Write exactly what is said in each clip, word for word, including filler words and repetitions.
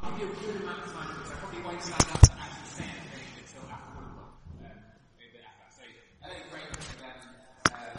I'll give you a good amount of time, because I probably won't stand up to actually say anything until after one o'clock. Um, maybe after. So, I think great for them. Uh,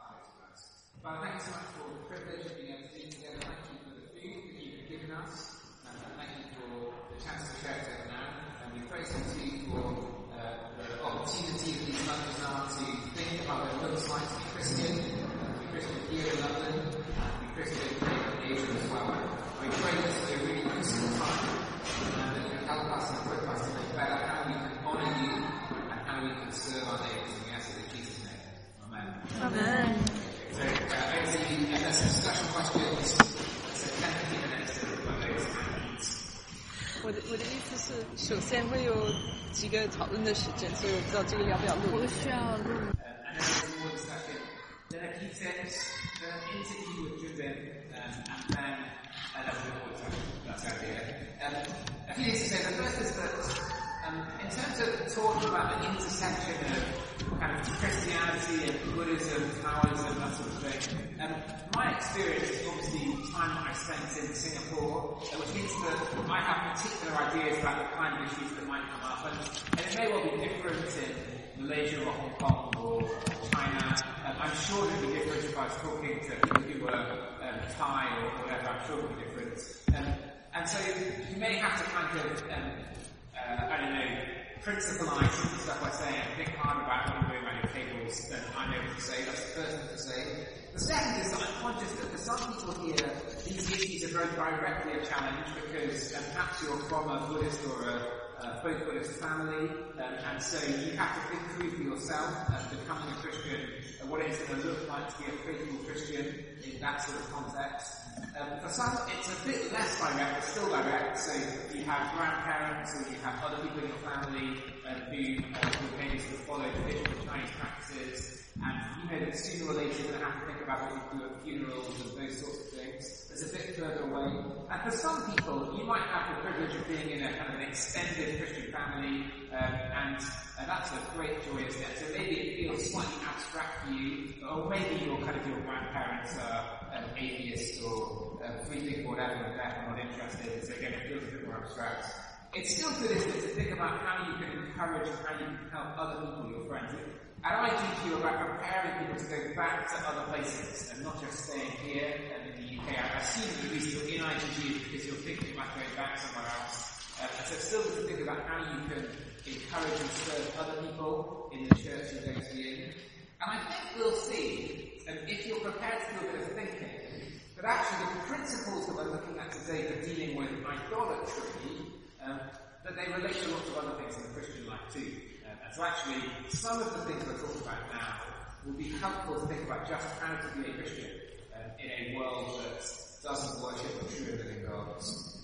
but thank you so much for the privilege of being able to be together. Thank you for the food that you've given us. And thank you for the chance to share together now. And we praise you too for uh, the opportunity that these lunches are to think about what it looks like to be Christian. Uh, to be Christian here in London. And to be Christian in Asia as well. We pray this will be a really useful time. And that you can help us and equip us to make better how we can honour you and how we can serve our neighbours. And we ask it in Jesus' name. Amen. Amen. So, uh, over to you. If there's discussion questions, so ten to fifteen minutes to put those hands. 我的我的意思是，首先会有几个讨论的时间，所以我不知道这个要不要录。 不需要录。 Uh, and then there's more discussion. Then a few tips, then an interview with Jubin, um, and then another more discussion. That's the idea. Um, a few things to say. The first is that um, in terms of talking about the intersection of kind of Christianity and Buddhism, Taoism, that sort of thing, um, my experience is obviously time that I spent in Singapore, uh, which means that I have particular ideas about the kind of issues that might come up, and, and it may well be different in Malaysia or Hong Kong or China. Um, I'm sure it would be different if I was talking to people who were um, Thai or whatever. I'm sure it would be different. Um, and so you may have to kind of, um, uh, I don't know, principalize some of the stuff I say and think hard about what I'm doing around your tables than I'm able to say. That's the first thing to say. The second is that I'm conscious that for some people here, these issues are very directly a challenge because um, perhaps you're from a Buddhist or a uh, both Buddhist family, um, and so you have to think through for yourself uh, becoming a Christian, uh, what it's going to look like to be a faithful Christian in that sort of context. Um, for some, it's a bit less direct, but still direct. So you have grandparents, or you have other people in your family um, who uh, who maybe sort of follow traditional Chinese practices, and you know that sooner or later you're going to have to think about what you do at funerals and those sorts of things. It's a bit further away. And for some people, you might have the privilege of being in a kind of an extended Christian family, um, and, and that's a great joy, isn't it? So maybe it feels slightly abstract for you, or maybe your kind of your grandparents are um, atheists or uh, free think or whatever, and therefore not interested. So again, it feels a bit more abstract. It's still good, isn't it, to think about how you can encourage and how you can help other people, your friends. And I teach you about preparing people to go back to other places and not just staying here and in the U K. I assume that at least you're in I G G because you're thinking about going back somewhere else. Uh, and so it's still good to think about how you can encourage and serve other people in the church you're going to be in. And I think we'll see, and if you're prepared to do a bit of thinking, that actually the principles that we're looking at today for dealing with idolatry, um, that they relate to lots of other things in the Christian life too. Um, and so actually, some of the things we're talking about now will be helpful to think about just how to be a Christian um, in a world that doesn't worship the true and living God.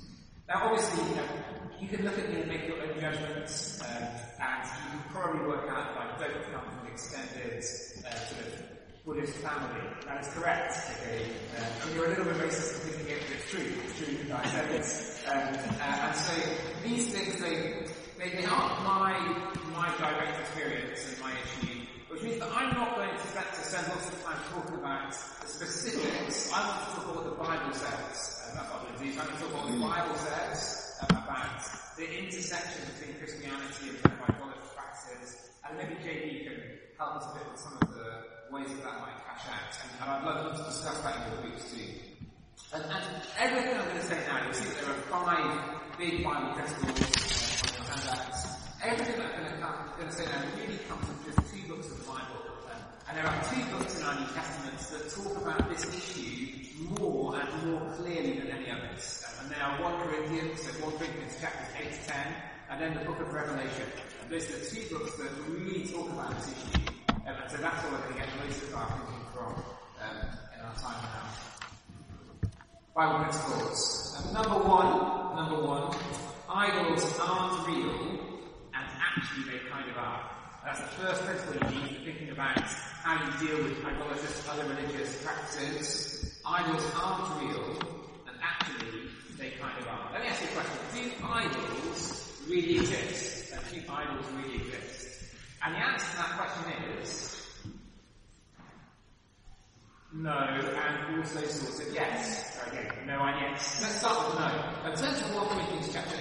Now obviously, you know, you can look at me and make your own judgments, um, and you can probably work out that I don't come from an extended uh, sort of Buddhist family. That is correct, okay? Um, and you're a little bit racist in thinking it, but it's true. It's true, I said this. Um, uh, and so these things, they, they, they aren't my, my direct experience and my issue, which means that I'm not going to spend, to spend lots of time talking about the specifics. I want to talk about what the Bible says. Uh, that's what I'm going to do. So I'm going to talk about what the Bible says um, about the intersection between Christianity and kind of idolatrous practices. And maybe J B can help us a bit with some of the ways that that might cash out. And, and I'd love you to discuss that in your groups too. And, and everything I'm going to say now, you'll see that there are five big Bible principles uh, on your handouts. Everything that I'm going to, come, going to say now really comes from just two books of the Bible. Um, and there are two books in our New Testament that talk about this issue more and more clearly than any others. Um, and they are First Corinthians, so First Corinthians chapters eight to ten, and then the book of Revelation. And those are the two books that really talk about this issue. Um, and so that's where we're going to get most of our thinking from um, in our time now. Bible principles. Um, number one, number one, idols aren't real, and actually they kind of are. That's the first principle you need for thinking about how you deal with idolatrous, other religious practices. Idols aren't real, and actually they kind of are. Let me ask you a question. Do idols really exist? And do idols really exist? And the answer to that question is no, and also sort of yes. Okay, no and yes. Let's start with no. In terms of First Corinthians chapter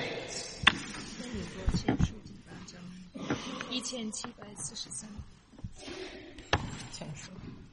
千七百四十三。 请说。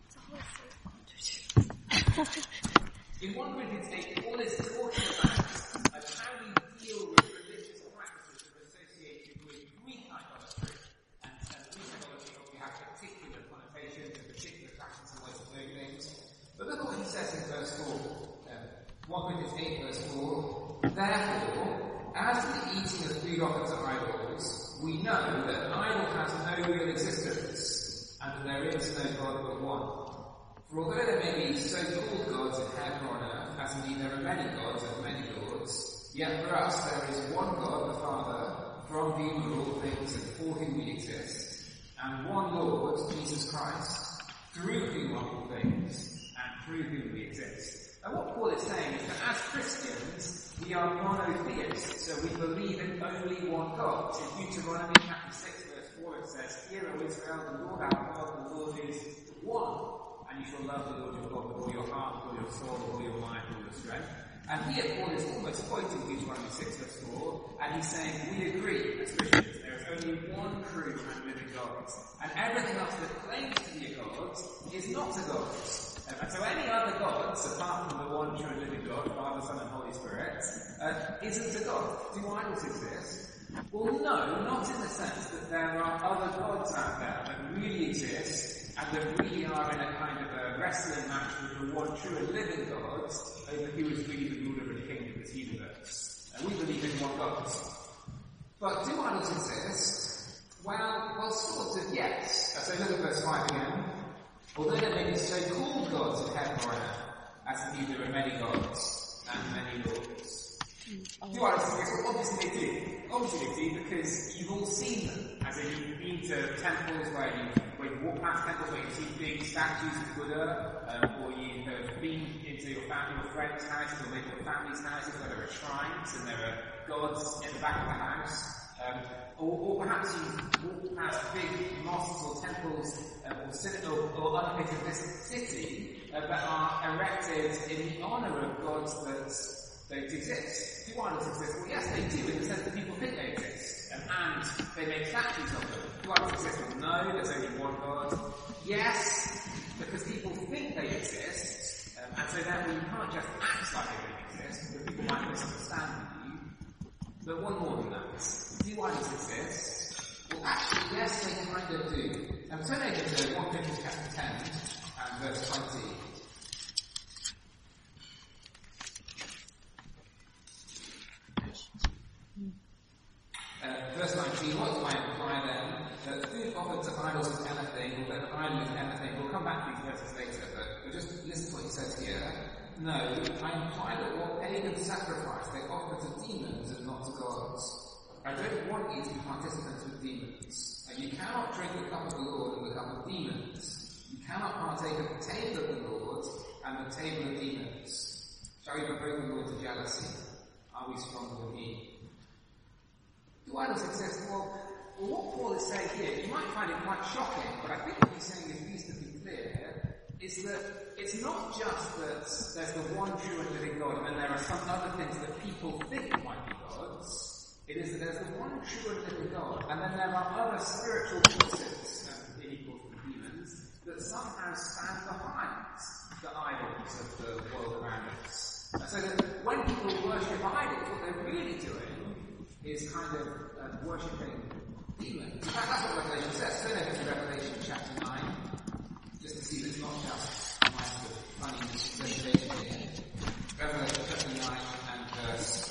In First Corinthians eight, Paul is talking about how we deal with religious practices that are associated with Greek idolatry. And, and Greek idolatry obviously has particular connotations and particular practices and ways of doing things. But look at what he says in verse four. Um, First Corinthians eight, verse four. Therefore, as for the eating of food offered to idols, we know that an idol has no real existence, and that there is no God but one. For although there may be so-called gods in heaven or on earth, as indeed there are many gods and many lords, yet for us there is one God, the Father, from whom are all things and for whom we exist, and one Lord, Jesus Christ, through whom are all things and through whom we exist. And what Paul is saying is that as Christians, we are monotheists, so we believe in only one God. In Deuteronomy chapter six, verse four, it says, Hear, O Israel, the Lord our God, the Lord is one. And you shall love the Lord your God with all your heart, with all your soul, with all your mind, with all your strength. And here Paul is almost quoting Deuteronomy six verse four, and he's saying, we agree as Christians, there is only one true and living God. And everything else that claims to be a God is not a God. And so any other gods, apart from the one true and living God, Father, Son and Holy Spirit, uh, isn't a God. Do idols exist? Well, no, not in the sense that there are other gods out there that really exist, and that we are in a kind of a wrestling match with the one true and living God over who is really the ruler of the kingdom of this universe. And we believe in one God. But do idols exist? Well, well, sort of, yes. So look at verse five again. Although there may be so-called gods in heaven or on earth, as indeed there are many gods and many lords. Do idols exist? Well, obviously they do. Obviously they do, because you've all seen them. As in, you've been to temples where you When you walk past temples where you see big statues of Buddha, um, or you have been into your family or friend's house, or maybe your family's houses where there are shrines and there are gods in the back of the house, um, or, or perhaps you walk past big mosques or temples um, or, synagogues or other bits of this city uh, that are erected in the honour of gods that don't exist. Do idols exist? Well, yes, they do, in the sense that people think they exist, um, and they make statues of them. Do idols exist? Well, no, there's only one God. Yes, because people think they exist, um, and so therefore you can't just act like they don't exist, because people might misunderstand you. But one more than that. Do idols exist? Well, actually, yes, they kind of do. Um, turn over to First Corinthians chapter ten and verse twenty. Uh, verse nineteen, what do I imply then? That food offered to idols is anything, or that an idol is anything. We'll come back to these verses later, but, but just listen to what he says here. No, I imply that what pagan sacrifice they offer to demons and not to gods. I don't want you to be participants with demons. And you cannot drink the cup of the Lord and the cup of demons. You cannot partake of the table of the Lord and the table of demons. Shall we provoke the Lord to jealousy? Are we stronger than he? Do idols exist? Well, well, what Paul is saying here, you might find it quite shocking, but I think what he's saying is reasonably clear, is that it's not just that there's the one true and living God, and then there are some other things that people think might be gods. It is that there's the one true and living God, and then there are other spiritual forces, um, equal to the demons, that somehow stand behind the idols of the world around us. And so that when people worship idols, what they're really doing is kind of uh, worshipping demons. In fact, that's what Revelation says. Turn over to Revelation chapter nine, just to see that it's not just my sort of funny presentation here. Revelation chapter nine and verse...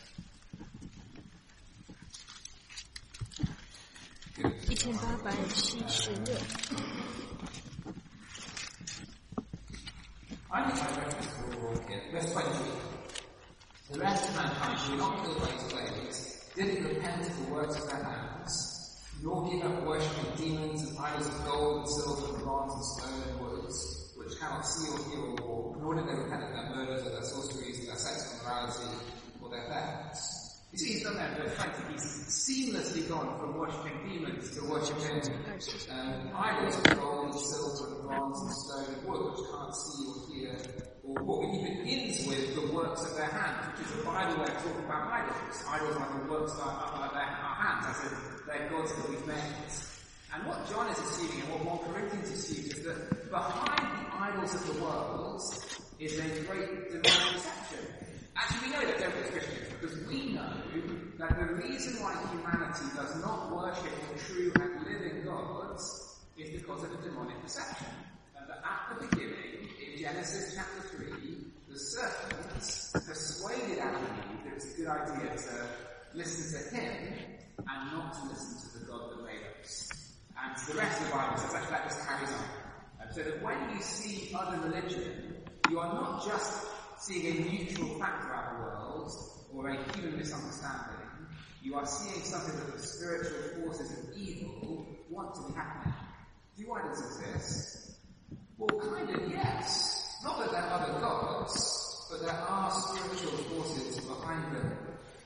I think I read this all wrong here. Verse twenty. The rest of mankind shall not kill by his ways, didn't repent of the works of their hands, nor give up worshipping demons and idols of gold and silver and bronze and stone and woods, which cannot see or hear or walk, nor did they repent of their murders or their sorceries or their sexual immorality or their thefts. You see, he's done that in verse twenty. He's seamlessly gone from worshipping demons to worshipping um, idols of gold and silver and bronze and stone and wood, which can't see or hear or walk. And he begins with the works of their hands, which is a Bible way of talking about idols. Idols are the works of our, of their, our hands, as in they're gods that we've made. And what John is assuming, and what First Corinthians assumes, is that behind the idols of the world is a great divine deception. Actually, we know that, don't we, as Christians? Because we know that the reason why humanity does not worship the true and living God is because of a demonic deception. And that at the beginning, in Genesis chapter three, the serpent persuaded Adam and Eve that it was a good idea to listen to him and not to listen to the God that made us. And the rest of the Bible says that that just carries on. And so that when you see other religion, you are not just seeing a neutral fact about the world or a human misunderstanding. You are seeing something that the spiritual forces of evil want to be happening. Do idols exist? Well, kind of, yes. Not that there are other gods, but there are spiritual forces behind them.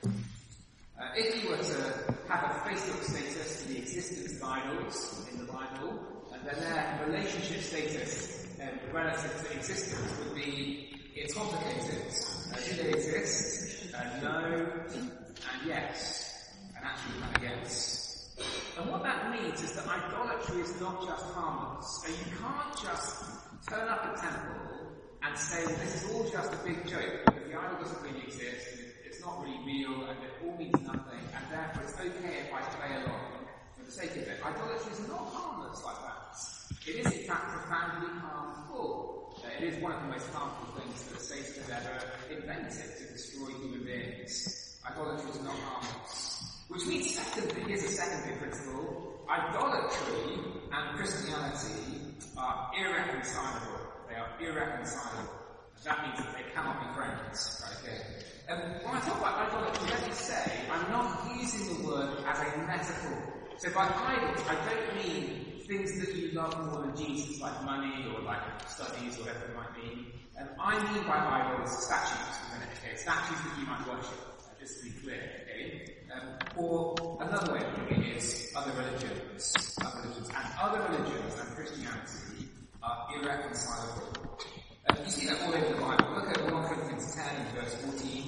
Uh, if you were to have a Facebook status to the existence of idols in the Bible, and then their relationship status um, relative to existence would be, it's complicated. Uh, do they exist? Uh, no, and yes. And actually kind of yes. And what that means is that idolatry is not just harmless. So you can't just turn up at temple and say, well, this is all just a big joke, because the idol doesn't really exist, and it's not really real, and it all means nothing, and therefore it's okay if I play along for the sake of it. Idolatry is not harmless like that. It is in fact profoundly harmful. Uh, it is one of the most harmful things that Satan has ever invented to destroy human beings. Idolatry is not harmless. Which means, secondly, here's a secondary principle, idolatry and Christianity are irreconcilable. They are irreconcilable. That means that they cannot be friends. Right, okay. Um, when I talk about idolatry, let me say, I'm not using the word as a metaphor. So by idols, I don't mean things that you love more than Jesus, like money or like studies or whatever it might mean. Um, I mean by idols statues, okay? Statues that you might worship, uh, just to be clear, okay? Um, or another way of putting it is other religions, other religions, and other religions and Christianity are irreconcilable. Uh, you see that all over the Bible. Look at First Corinthians ten, verse fourteen.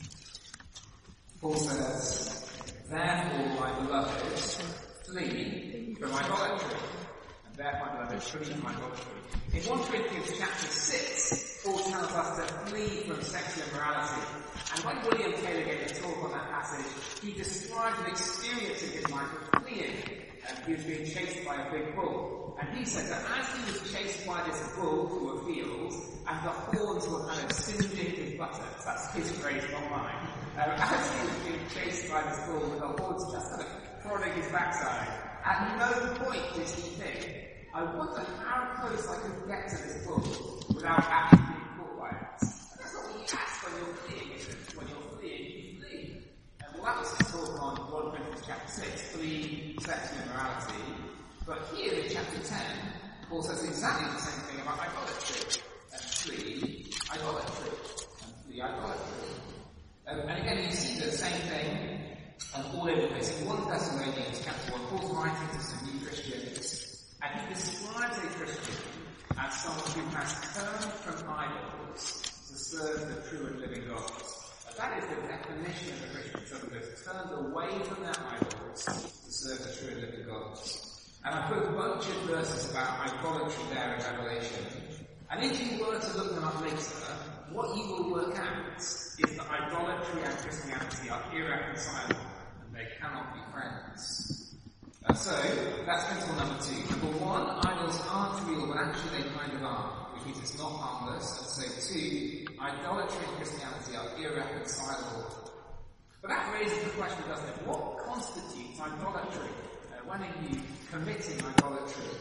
Paul says, therefore, my beloved, flee from idolatry. And therefore, my beloved, flee from idolatry. In First Corinthians chapter six, Paul tells us to flee from sexual immorality. And when William Taylor gave a talk on that passage, he described an experience in his life of fleeing. And he was being chased by a big bull. And he said that as he was chased by this bull through a field, and the horns were kind of singeing his buttocks, that's his phrase, not mine. Um, as he was being chased by this bull with the horns just kind of prodding his backside, at no point did he think, I wonder how close I could get to this bull without actually being caught by it. And that's not what you ask when you're fleeing, is it? When you're fleeing, you flee. And well, that was his talk on First Corinthians chapter six, flee sexual immorality. But here in chapter ten, Paul says exactly the same thing about idolatry. And flee idolatry. And flee idolatry. Um, and again, you see the same thing um, all over the place. In First Thessalonians chapter one, Paul's writing to some new Christians, and he describes a Christian as someone who has turned from idols to serve the true and living God. And that is the definition of a Christian, someone who has turned away from their idols to serve the true and living God. And I put a bunch of verses about idolatry there in Revelation. And if you were to look them up later, what you will work out is that idolatry and Christianity are irreconcilable, and they cannot be friends. Uh, so, that's principle number two. Number one, idols aren't real, but actually they kind of are, which means it's not harmless. And so two, idolatry and Christianity are irreconcilable. But that raises the question, doesn't it? What constitutes idolatry? Uh, when are you committing idolatry?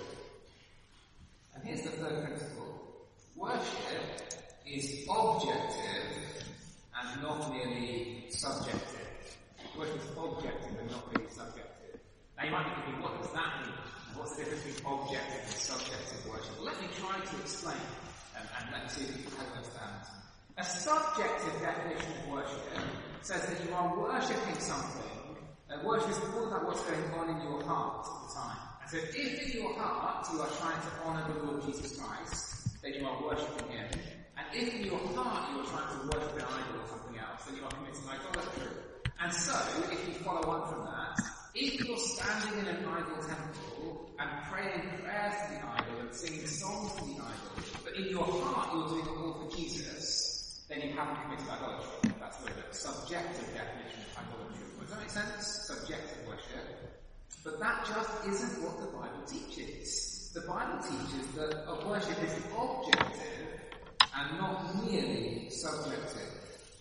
And here's the third principle. Worship is objective and not merely subjective. Worship is objective and not merely subjective. Now you might be thinking, what does that mean? What's the difference between objective and subjective worship? Well, let me try to explain, um, and let's see if you can understand. A subjective definition of worship says that you are worshipping something. Uh, worship is all about what's going on in your heart at the time. And so if in your heart you are trying to honour the Lord Jesus Christ, then you are worshipping Him. And if in your heart you are trying to worship an idol or something else, then you are committing idolatry. And so, if you follow on from that, if you're standing in an idol temple and praying prayers to the idol and singing songs to the idol, but in your heart you're doing it all for Jesus, then you haven't committed idolatry. That's the subjective definition of idolatry. Does that make sense? Subjective worship. But that just isn't what the Bible teaches. The Bible teaches that a worship is objective and not merely subjective.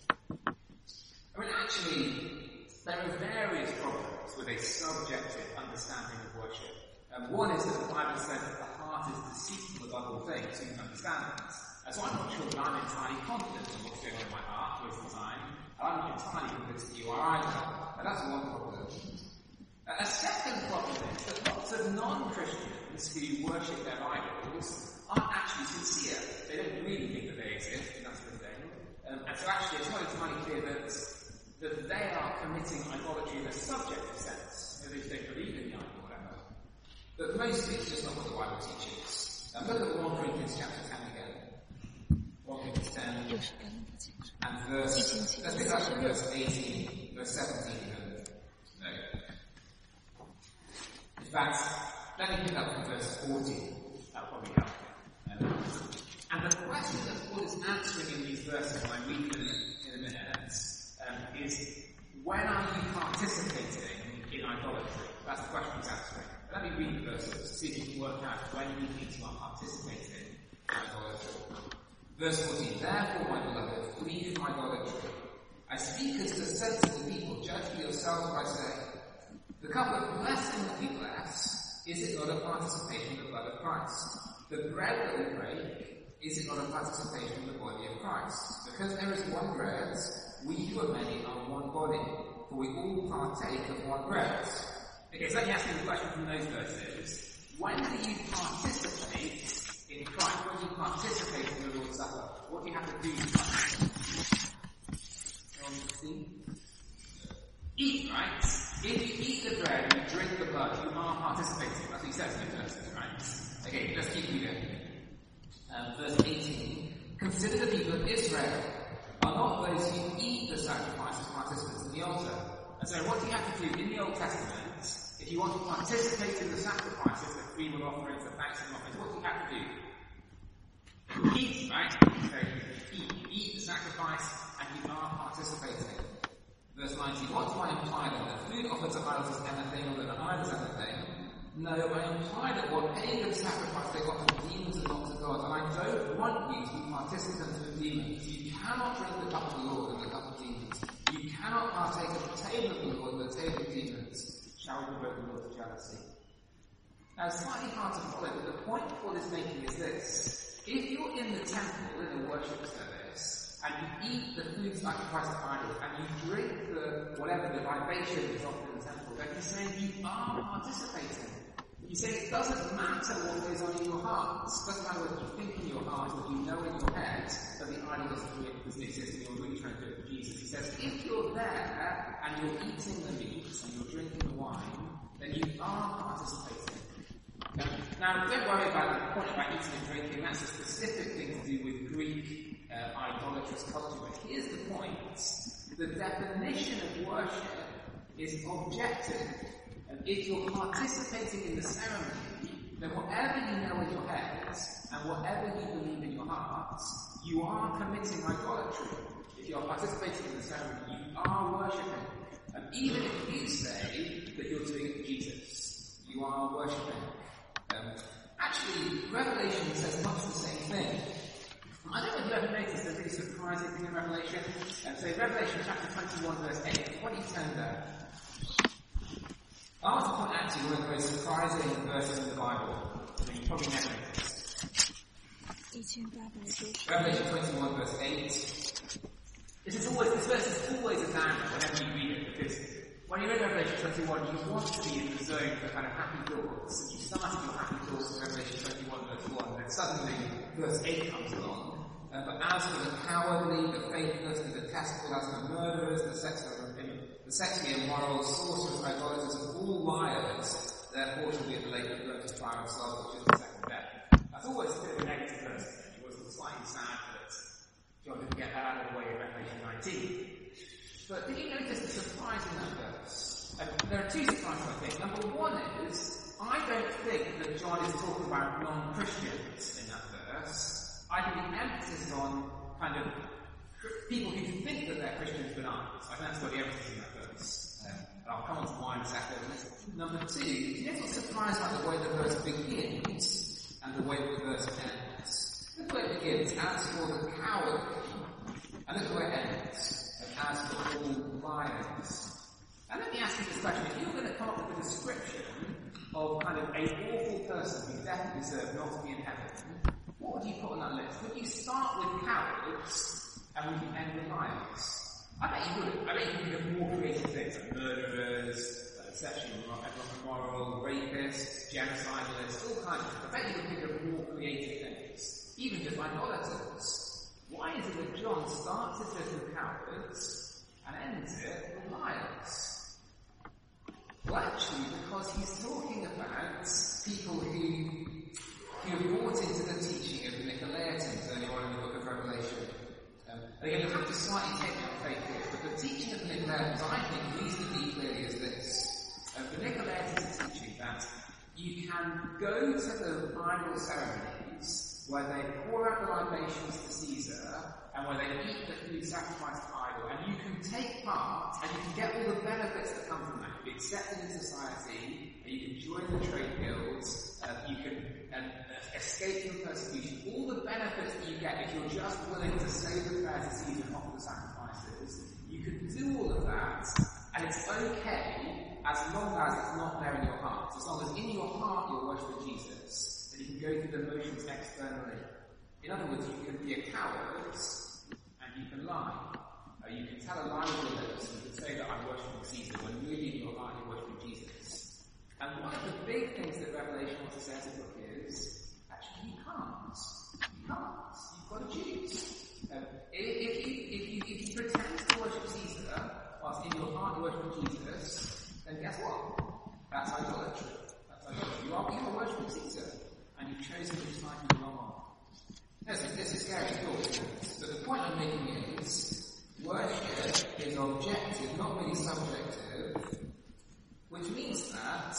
I mean, actually, there are various problems with a subjective understanding of worship. Um, one is that the Bible says that the heart is deceitful above all things, so you can understand this. And so I'm not sure that I'm entirely confident in what's going on in my heart most of the time. I'm not entirely convinced that you are either. And that's one problem. Uh, a second problem is that lots of non-Christians who worship their idols aren't actually sincere. They don't really think that they exist, and that sort of thing. Um, and so actually it's not entirely clear that, that they are committing idolatry in a subjective sense. That they don't believe in the idol or whatever. But mostly it's just not what the Bible teaches. Um, look at First Corinthians chapter ten again. First Corinthians ten and verse, let's pick up from verse eighteen, verse seventeen even. No. In fact, let me pick up from verse fourteen. That'll probably help. Um, and the question that Paul is answering in these verses, and I read them in a minute, um, is when are you participating in idolatry? That's the question he's answering. Let me read the verses to see if you can work out when you think you are participating in idolatry. Verse fourteen, therefore, my beloved, flee from idolatry. I speak as to sensible people, judge for yourselves what I say. The cup of blessing that we bless, is it not a participation in the blood of Christ? The bread that we break, is it not a participation in the body of Christ? Because there is one bread, we who are many are one body, for we all partake of one bread. Okay, so let me ask you the question from those verses. When do you participate in Christ? When do you participate in the Lord's Supper? What do you have to do to participate? Eat, right? If you eat the bread and you drink the blood, you are participating. That's what he says in the verses, right? Okay, let's keep reading. Um, verse eighteen. Consider the people of Israel are not those who eat the sacrifices participants in the altar. And so what do you have to do in the Old Testament? If you want to participate in the sacrifices, the free will offerings, the thanksgiving offerings, what do you have to do? Eat, right? So eat, eat the sacrifice, and you are participating. Verse nineteen, what do I imply then? That food offered to idols is anything, or that an idol is anything? No, I imply that what pagan sacrifice they offer to demons and not to God, and I don't want you to be participants with demons. You cannot drink the cup of the Lord and the cup of demons. You cannot partake of the table of the Lord and the table of demons. Shall we provoke the Lord to jealousy? Now, it's slightly hard to follow, but the point Paul is making is this. If you're in the temple in a worship service, and you eat the food sacrificed to idols, and you drink the, whatever the libation is offered in the temple, then he's saying you are participating. He's saying it doesn't matter what goes on in your heart. It doesn't matter what you think in your heart, or you know in your head that the idol doesn't, doesn't exist and you're really trying to do it for Jesus. He says, if you're there, and you're eating the meat, and you're drinking the wine, then you are participating. Now, now don't worry about the point about eating and drinking. That's a specific thing to do with Greek uh, idolatrous culture. But here's the point. The definition of worship is objective. And if you're participating in the ceremony, then whatever you know in your head, and whatever you believe in your heart, you are committing idolatry. If you're participating in the ceremony, you are worshipping. And even if you say that you're doing it for Jesus, you are worshipping. Um, actually, Revelation says much the same thing. I don't know if you've ever noticed a really surprising thing in Revelation. Um, so Revelation chapter twenty-one verse eight, why don't you turn there? I want to point out to you one of the most surprising verses in the Bible that you probably never noticed. Revelation twenty-one verse eight. This is always, this verse is always a downer whenever you read it, because when you read Revelation twenty-one, you want to be in the zone for kind of happy thoughts. You started your happy thoughts in Revelation twenty-one verse one, and then suddenly verse eight comes along. Uh, but as for the cowardly, the faithless, the detestable, as for murderers, the sexually, the sexually immoral, sorcerers, idolaters, and all liars, their portion will be at the lake of burning fire and sulphur, which is the second death. That's always a bit of a negative verse. It was slightly sad that John didn't get that out of the way in Revelation nineteen. But did you notice the surprise in that verse? Uh, there are two surprises, I think. Number one is I don't think that John is talking about non-Christians in that verse. I think the emphasis is on kind of people who think that they're Christians but aren't. I think that's got the emphasis in that verse. Um, and I'll come on to why in a second. Number two, you get sort of surprised by the way the verse begins and the way the verse ends. Look where it begins, as for the cowardly, and look where it ends, and as for all liars. And let me ask you this question. If you're going to come up with a description of kind of an awful person who definitely deserves not to be in heaven, what would you put on that list? Would you start with cowards and would you end with liars? I bet you would. I bet you could think of more creative things like murderers, uh, sexually immoral, rapists, genocidalists, all kinds of stuff. I bet you could think of more creative things. Even just idolaters. Why is it that John starts his list with cowards and ends it with liars? Well, actually, because he's talking about people who, who have bought into the teaching of the Nicolaitans earlier on in the book of Revelation. Um, again, you have to slightly take that faith here, but the teaching of the Nicolaitans, I think, reasonably clearly is this. Um, the Nicolaitans are teaching that you can go to the idol ceremonies where they pour out the libations to Caesar and where they eat the food sacrificed to idol, and you can take part and you can get all the benefits that come from that. You can be accepted in society, and you can join the trade guilds, uh, you can uh, escape from persecution. All the benefits that you get if you're just willing to say the prayers to Caesar and offer the sacrifices, you can do all of that, and it's okay as long as it's not there in your heart. As long as in your heart you're worshiping Jesus, then you can go through the motions externally. In other words, you can be a coward, and you can lie. Uh, you can tell a lie with your lips, and you can say that I'm worshipping Caesar, when really in your heart you're worshipping Jesus. And one of the big things that Revelation wants to say as a book is, actually you can't. You can't. You've got to choose. Um, if, if, you, if, you, if you pretend to worship Caesar, whilst in your heart you're worshipping Jesus, then guess what? That's idolatry. That's idolatry. You are, you are worshipping Caesar, and you've chosen which side you belong on. This is, this is scary thought. But the point I'm making is, worship is objective, not really subjective, which means that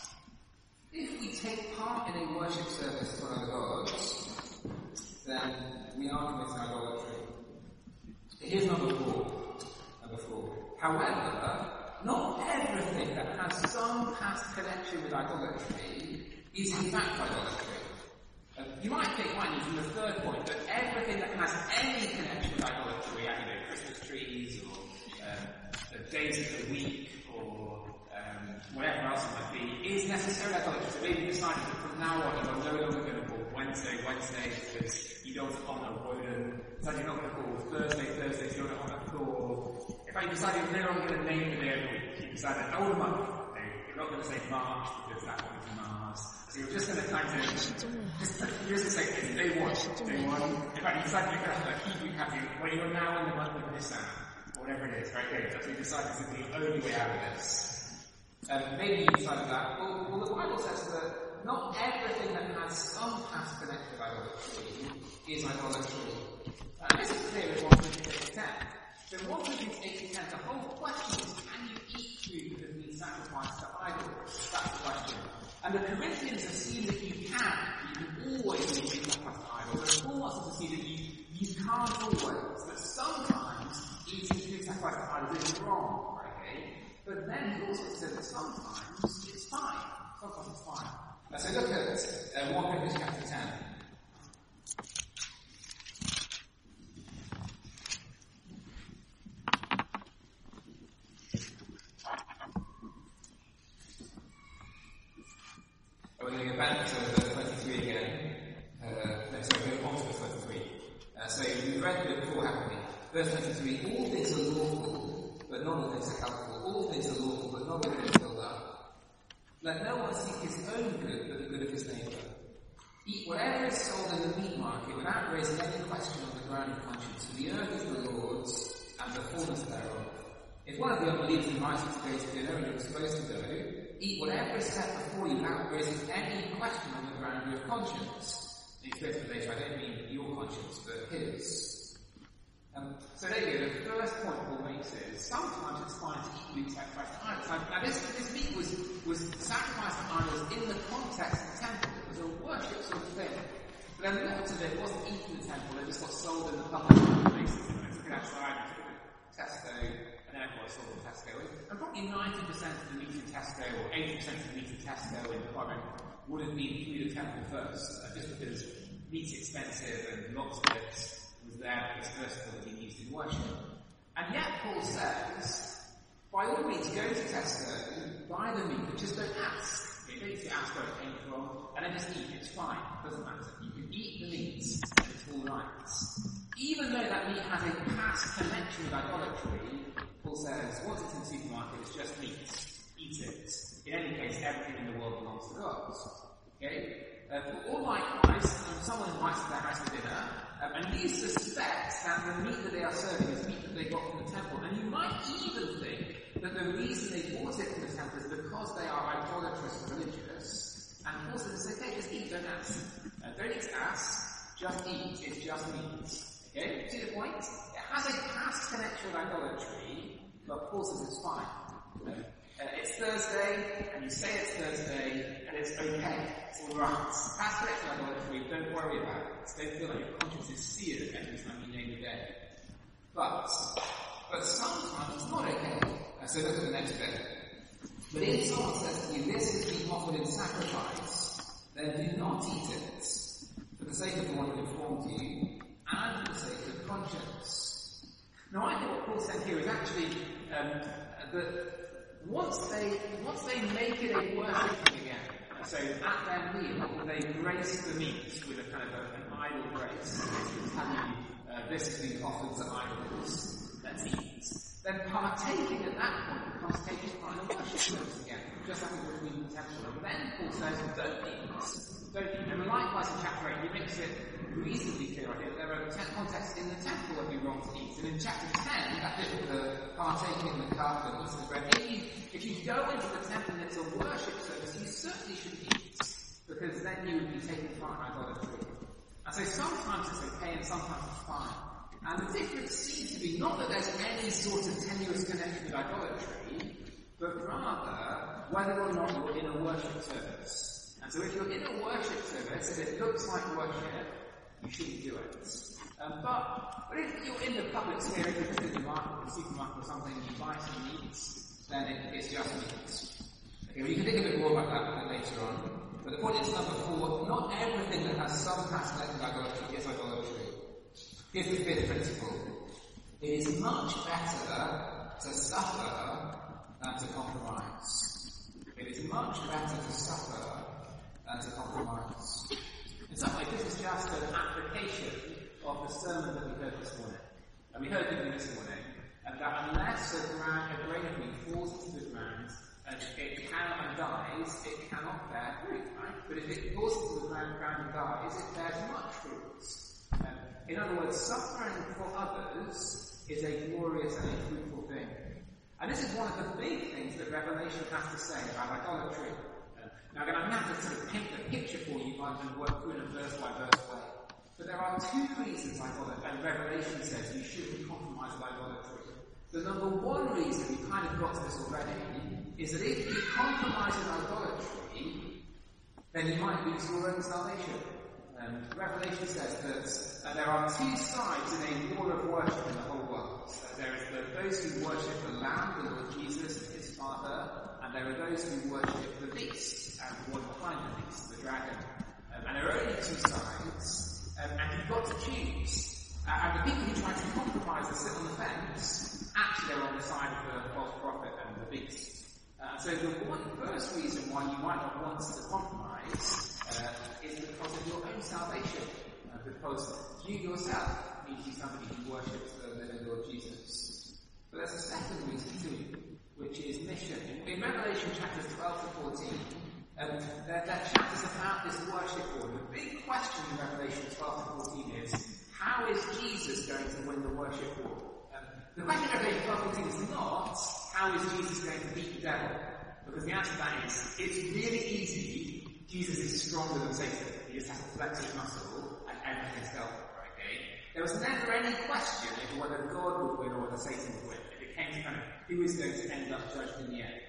if we take part in a worship service to other gods, then we are committing idolatry. Here's number four. Number four. However, not everything that has some past connection with idolatry is in fact idolatry. Um, you might think, might you, from the third point, that everything that has any connection with idolatry, you know, Christmas trees, or um, the days of the week, or um, whatever else it might be, is necessarily idolatry. So maybe you decided that from now on you're no longer going to call Wednesday, Wednesday, because you don't honour Woden. So you're not going to call Thursday, Thursday, so you don't honour Thor. In fact, you decided you're no longer going to name the day of the week. You decided, oh, the month. You're not going to say March, because that one is Mars. So you're just going to kind of, just, you're just going to say, it's day one, day one. In fact, you decided you're going to have a Hebrew calendar, well, you're now in the month of Nisan, or whatever it is, right? Okay, so you decided this is the only way out of this. Um, maybe you decided that. Well, well, the Bible says that not everything that has some past connection with idolatry is idolatry. And this is clear in First Corinthians eight ten. So in First Corinthians eight ten, the whole question is, can you eat food that has been sacrificed to idols? That's the question. And the Corinthians assume that you can. You can always eat food sacrificed to idols. And Paul wants us to see that you, you can't always. That sometimes eating food sacrificed to idols is wrong. Okay? But then he also said that sometimes it's fine. Sometimes it's fine. Now, so look at uh, First Corinthians chapter ten. We're going to go back to verse twenty-three again. Uh, no, sorry, go on to verse twenty-three. Uh, so we read it before, haven't we? Verse twenty-three, all things are lawful, but not all things are helpful. All things are lawful, but not all things build up. Let no one seek his own good, but the good of his neighbour. Eat whatever is sold in the meat market without raising any question on the ground of conscience, for the earth is the Lord's, and the fullness thereof. If one of the unbelievers invites you to go to dinner and you're supposed to go, eat whatever is set before you without raising any question on the ground of your conscience. And he explains for later, I don't mean your conscience, but his. Um, so there you go, the first point Paul makes is, sometimes it's fine to eat meat sacrificed to idols. Now, now this, this meat was, was sacrificed to idols in the context of the temple. It was a worship sort of thing. But then lots of it wasn't eaten in the temple, it just got sold in the public places. You know, took it outside, took it to Tesco, and then everyone sold in Tesco. And probably ninety percent of the meat in Tesco, or eighty percent of the meat in Tesco in Corinth would have been through the temple first, uh, just because meat's expensive and lots of it was there because first of all it had been used in worship. And yet Paul says, by all means, go to Tesco, buy the meat, but just don't ask. You don't need to ask where it came from, and then just eat. It's fine. It doesn't matter. You can eat the meat, and it's all right. Even though that meat has a past connection with idolatry, Paul says, once it's in the supermarket, it's just meat. Eat it. In any case, everything in the world belongs to God. Okay? Uh, or likewise, um, someone invites you to their house for dinner, um, and you suspect that the meat that they are serving is meat that they got from the temple, and you might even think that the reason they bought it from the temple is because they are idolatrous and religious. And also, it's okay, just eat, don't ask. Uh, don't need to ask, just eat, it's just meat. Okay, see the point? It has a past connection with idolatry, but Paul says it's fine. Uh, uh, it's Thursday, and you say it's Thursday, and it's okay, it's alright. Past connection with idolatry, don't worry about it. Don't feel like your conscience is seared every time you name the day. But, but sometimes it's not okay. Uh, so look at the next bit. But if someone says to you, this is being offered in sacrifice, then do not eat it, for the sake of the one who informed you, and for the sake of conscience. Now I think what Paul said here is actually um, that once they once they make it a worship thing again, uh, so at their meal they grace the meat with a kind of a, an idol grace, basically telling you uh, this is being offered to idols, let's eat. Then partaking at that point becomes taking part in the worship service again, just like it would be in the temple. And then Paul says, don't eat. Don't eat. And likewise in chapter eight, he makes it reasonably clear, I think, there are ten contexts in the temple that would be wrong to eat. And in chapter ten, that bit with the partaking in the cup and eating the bread, if you, if you go into the temple and it's a worship service, you certainly should eat, because then you would be taking part in idolatry. And so sometimes it's okay and sometimes it's fine. And the difference seems to be not that there's any sort of tenuous connection with idolatry, but rather whether or not you're in a worship service. And so if you're in a worship service and it looks like worship, you shouldn't do it. Um, but, but if you're in the public sphere, if you're just in the market, the supermarket or something, and you buy some meat, then it, it's just meat. Okay, well you can think a bit more about that a bit later on. But the point is, number four, not everything that has some aspect of idolatry is idolatry. Here's the fifth principle. It is much better to suffer than to compromise. It is much better to suffer than to compromise. In some ways, this is just an application of the sermon that we heard this morning. And we heard it this morning, and that unless a, ground, a grain of wheat falls into the ground and it cannot and dies, it cannot bear fruit, right? But if it falls into the ground, ground and dies, it bears much fruit. Um, in other words, suffering for others is a glorious and a fruitful thing. And this is one of the big things that Revelation has to say about idolatry. Um, now, again, I'm going to have to sort of paint the picture for you rather than work through it verse by verse way. But there are two reasons idolatry, and Revelation says you shouldn't compromise with idolatry. The number one reason, we kind of got to this already, is that if you compromise with idolatry, then you might lose your own salvation. Um, Revelation says that uh, there are two sides in a war of worship in the whole world. Uh, there is the, those who worship the Lamb, the Lord Jesus and his Father, and there are those who worship the beast, and the one behind the beast, the dragon. Um, and there are only two sides, um, and you've got to choose. Uh, and the people who try to compromise and sit on the fence, actually are on the side of the false prophet and the beast. Uh, so the one first reason why you might not want to compromise Uh, is because of your own salvation. Uh, because you yourself need to be somebody who worships the living Lord Jesus. But there's a second reason too, which is mission. In, in Revelation chapters twelve to fourteen, um, there, there are chapters about this worship order. The big question in Revelation twelve to fourteen is, how is Jesus going to win the worship war? Um, the question in Revelation twelve to fourteen is not, how is Jesus going to beat the devil? Because the answer to that is, it's really easy. Jesus is stronger than Satan. He just has to flex his muscle and everything's dealt with, okay? There was never any question over whether God would win or whether Satan would win. It became kind of who is going to end up judged in the end.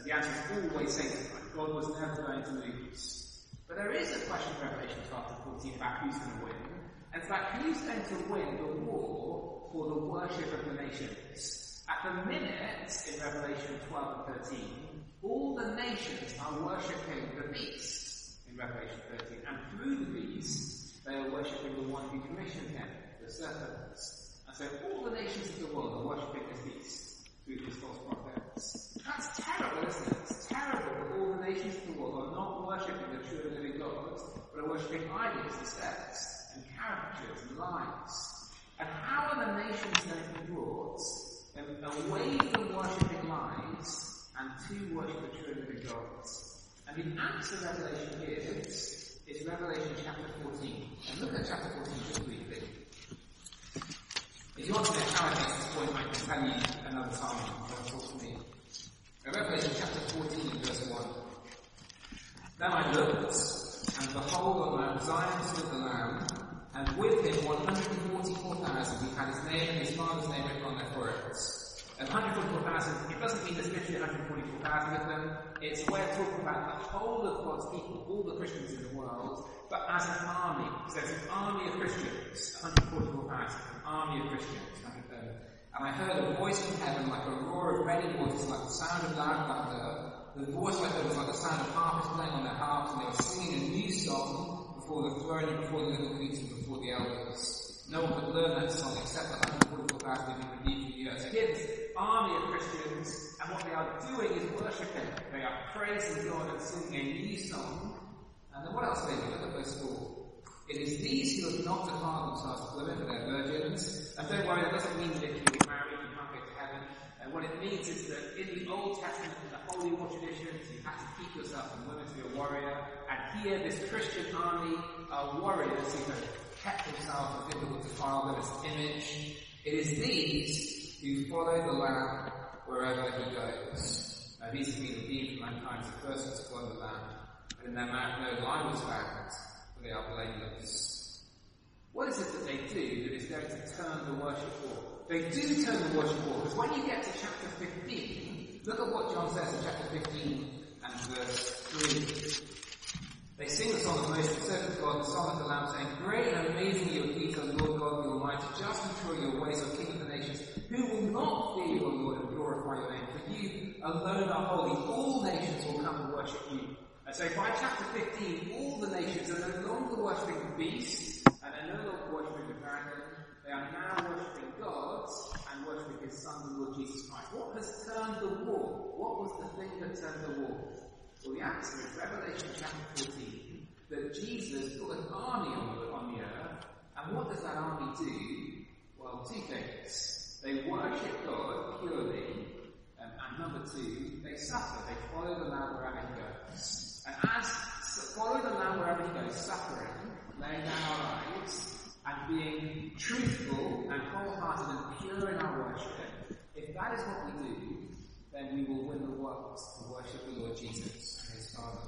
And the answer is always sanctified. God was never going to lose. But there is a question in Revelation twelve to fourteen about who's going to win. And it's about who's going to win the war for the worship of the nations. At the minute, in Revelation twelve and thirteen, all the nations are worshipping the beast in Revelation thirteen. And through the beast, they are worshipping the one who commissioned him, the serpent. And so all the nations of the world are worshipping this beast through these false prophets. That's terrible, isn't it? It's terrible that all the nations of the world are not worshipping the true and living God, but are worshipping idols instead, and caricatures and lies. And how are the nations going to be brought away from worshipping lies and to worship the true and living God? And the answer Revelation gives is Revelation chapter fourteen. And look at chapter fourteen just briefly. If you want to know how I make this point, I can tell you another time. Don't talk to me. In Revelation chapter fourteen, verse one. Then I looked, and behold, on Mount Zion stood the Lamb, and with him one hundred forty-four thousand who had his name and his father's name written on their foreheads. And one hundred forty-four thousand, it doesn't mean there's literally one hundred forty-four thousand of them. It's a way of talking about the whole of God's people, all the Christians in the world, but as an army. So it's an army of Christians, one hundred forty-four thousand, an army of Christians. And I heard a voice from heaven like a roar of many waters, like the sound of loud thunder. The voice I heard was like the sound of harpists playing on their harps, and they were singing a new song before the throne and before the little creatures and before the elders. No one could learn that song except the one hundred forty-four thousand who had been redeemed from the earth. So here's this army of Christians, and what they are doing is worshipping. They are praising God and singing a new song. And then what else are they doing? Look at verse four. It is these who have not defiled themselves with women, for they're virgins. And don't worry, that doesn't mean that if you were married, you can't go to heaven. And what it means is that in the Old Testament, in the Holy War traditions, you had to keep yourself and women to be a warrior. And here, this Christian army are warriors who have kept themselves from difficult to defile them as an image. It is these who follow the Lamb wherever he goes. Now, these have been redeemed from mankind, so first was follow the Lamb. But in their mouth no lie was found. They are blameless. What is it that they do that is going to turn the worship war? They do turn the worship war, because when you get to chapter fifteen, look at what John says in chapter fifteen and verse three. They sing the song of Moses, the servant of God, the song of the Lamb, saying, Great and amazing your deeds, O Lord God, the Almighty, just and true your ways, O King of the nations, who will not fear you, O Lord, and glorify your name. For you alone are holy. All nations will come and worship you. And so by chapter fifteen, all the nations are no longer worshipping the beast, and they're no longer worshipping the dragon. They are now worshipping God and worshipping his Son, the Lord Jesus Christ. What has turned the war? What was the thing that turned the war? Well, the answer is Revelation chapter fourteen, that Jesus put an army on the, on the earth. And what does that army do? Well, two things. They worship God purely, um, and number two, they suffer. They follow the Lamb wherever he goes. And as follow the Lamb wherever he goes, suffering, laying down our lives, and being truthful and wholehearted and pure in our worship, if that is what we do, then we will win the world to worship the Lord Jesus and his Father.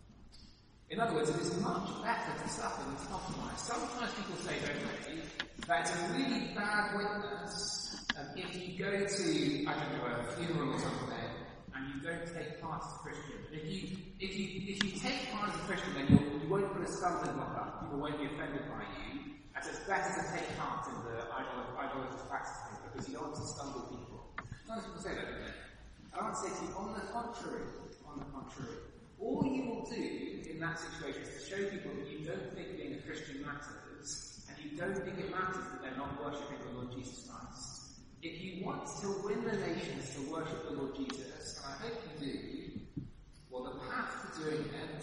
In other words, it is much better to suffer than to compromise. Sometimes people say, don't they, that it's a really bad witness um, if you go to, I don't know, a funeral or something, and you don't take part as a Christian. If you if you if you take part as a Christian, then you'll, you won't put a stumbling block up. People won't be offended by you. And so it's better to take part in the idolatrous practices because you don't want to stumble people. Sometimes people say that, don't they? I want to say to you, on the contrary, on the contrary, all you will do in that situation is to show people that you don't think being a Christian matters, and you don't think it matters that they're not worshipping the Lord Jesus Christ. If you want to win the nations to worship the Lord Jesus, and I hope you do, well, the path to doing it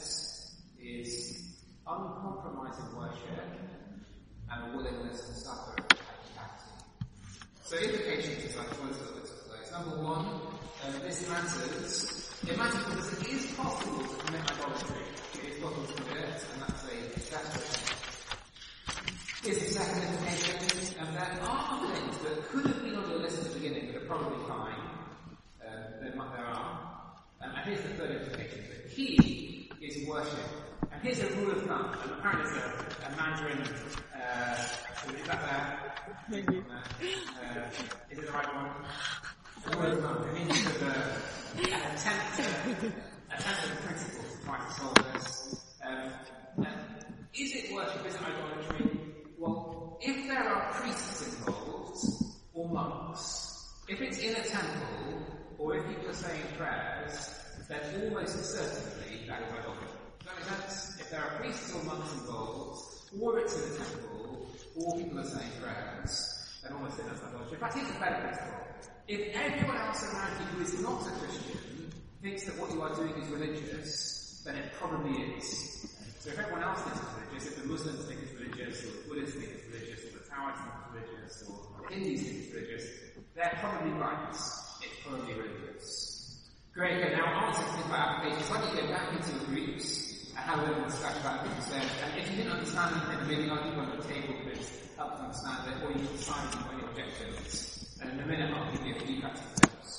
is uncompromising worship and a willingness to suffer at capacity. So implications as I close up this place. Number one, um, this matters. It matters because it is possible to commit idolatry. It is possible to commit it, and that's a separate. Here's the second implication, and there are things that could have been on your list at the beginning that are probably fine. Um, there, there are. Um, and here's the third implication. The key is worship. And here's a rule of thumb. And apparently it's a, a Mandarin, uh, is that there? Maybe. Uh, is it the right one? A rule of thumb. It means that the, an attempt to, attempt at a principle to try to solve this. Um, um, is it worship? Is it idolatry? Well, if there are priests involved, or monks, if it's in a temple, or if people are saying prayers, then almost certainly that is idolatry. Does that make sense? If there are priests or monks involved, or it's in a temple, or people are saying prayers, then almost certainly that's idolatry. In fact, here's a better principle. If everyone else around you who is not a Christian thinks that what you are doing is religious, then it probably is. So if everyone else thinks it's religious, if the Muslims think it's religious, or the Buddhists think it's religious, or the Taoists think it's religious, or the Hindus think it's religious, they're probably right. It's probably religious. Great, okay, now I want to think about applications. Why don't you go back into your groups and have a little discussion about things there. And if you didn't understand anything, maybe other people on the table could help to understand it, or you can decide if you've got any objections. And in a minute I'll give you a few practical tips.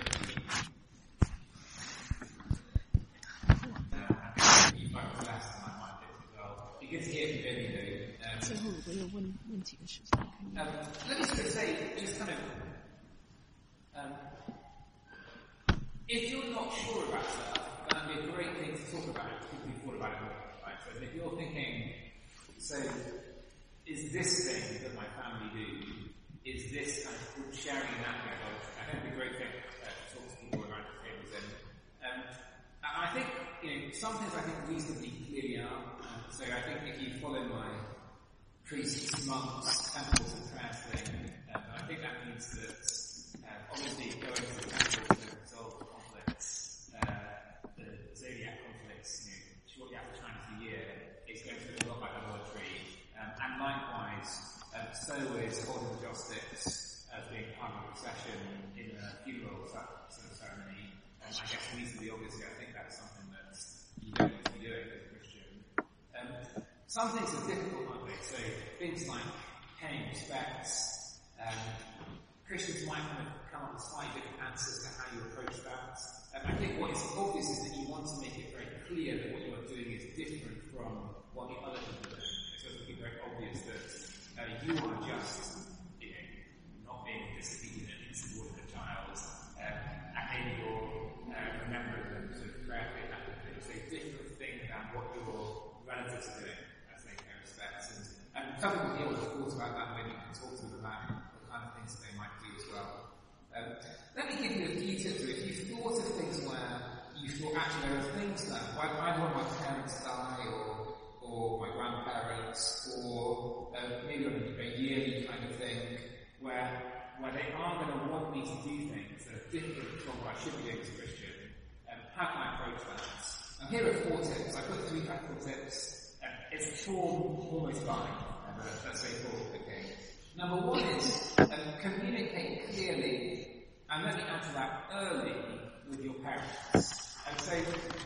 Um, let me sort of say, just kind of, um, if you're not sure about stuff, that would be a great thing to talk about, if you've thought about it more, right? So if you're thinking, so, is this thing that my family do, is this kind of sharing in that way? I think it'd be a great thing uh, to talk to people around the tables in. Um, I think, you know, some things I think reasonably clearly are. Um, so I think if you follow my priests, monks, temples and prayers thing, um, I think that means that uh, obviously going to the temple to resolve conflicts, uh, the zodiac conflicts, you know, shortly after Chinese New Year, is going to look a lot like idolatry. Um, and likewise, um, so is holding the joss sticks as being part of a procession in a funeral sort of ceremony. Um, I guess reasonably obviously, I think that's something that you don't need to be doing as a Christian. Um, some things are difficult, aren't they? So things like paying respects. Um, Christians might kind of come up with slightly different answers to how you approach that. Um, I think what is obvious is that you want to make it very clear that what you are doing is different from what the other people are doing. It's supposed to be very obvious that uh, you are just, you know, not being a disobedient and insubordinate child, um, and maybe you're uh, remembering them sort of prayerfully and that it's a different thing than what your relatives are doing as they pay respects. And, and some people here will have thought about that, maybe you can talk to them about the kind of things that they might do as well. Um, let me give you a few tips. If you've thought of things where you thought actually there are things that either one of my parents die or or my grandparents, or uh, maybe on a, a yearly kind of thing, where where they are going to want me to do things that are different from what I should be doing as a Christian. Um, how can I approach that? And here are four tips. I put three practical tips. Um, it's four almost fine. Um, let's say four. Okay. Number one is um, communicate clearly, and let me add to that early with your parents. And so,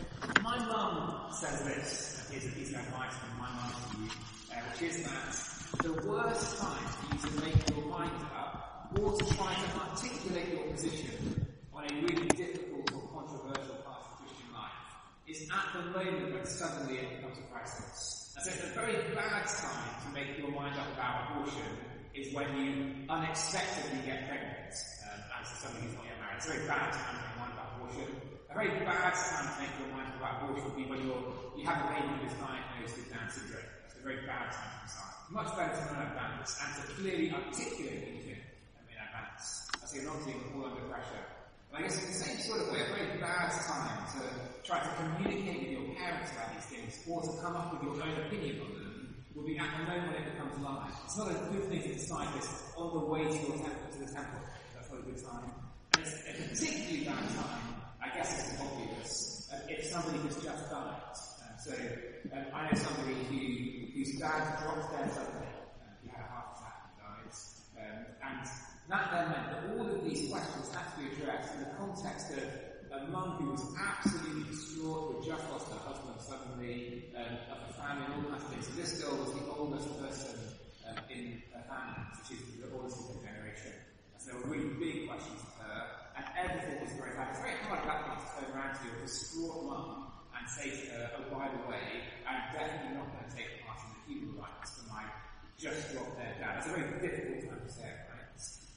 my mum says this. Here's a piece of advice from my mum to you, uh, which is that the worst time for you to make your mind up or to try to articulate your position on a really difficult or controversial part of Christian life is at the moment when suddenly it becomes a crisis. And so it's a very bad time to make your mind up about abortion is when you unexpectedly get pregnant, um, as somebody who's not yet married. It's a very bad time to make your mind about abortion. A very bad time to make your mind about abortion would be when you're, you have a baby who is diagnosed with Down syndrome. It's a very bad time to decide. Much better to know in advance and to clearly articulate what you think in advance. I say not being all under pressure. And I guess in the same sort of way, a very bad time to try to communicate with your parents about these things or to come up with your own opinion on them would be at the moment when it becomes live. It's not a good thing to decide this on the way to your temple, to the temple. That's not a good time. And it's a particularly bad time, I guess it's obvious, uh, if somebody has just died. Uh, so, um, I know somebody who, whose dad dropped dead suddenly. Uh, he had a heart attack and died. Um, and that then meant that all of these questions had to be addressed in the context of a mum who was absolutely distraught, who had just lost her husband suddenly, um, of a family, and all kinds of things. So this girl was the oldest person um, in her family, so she's the oldest in her generation. And so there were really big questions for her, and everything was very bad. It's very hard at that point to turn around to your distraught mum and say to her, oh, by the way, I'm definitely not going to take part in the human rights for my just dropped dead dad. It's a very difficult time to say it, right?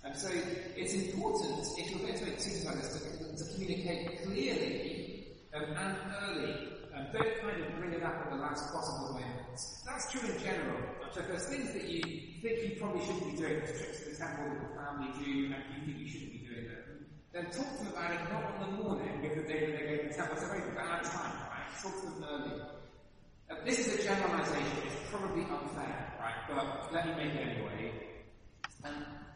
And so it's important, if you're going to make decisions like this, to, to communicate clearly um, and early. Um, don't kind of bring it up at the last possible moment. That's true in general. So if there's things that you think you probably shouldn't be doing, as trips to the temple that your family do, and you think you shouldn't be doing them, then talk to them about it not on the morning of the day that they go to the temple. It's a very bad time, right? Talk to them early. Uh, this is a generalization. It's probably unfair, right? But let me make it anyway. Um,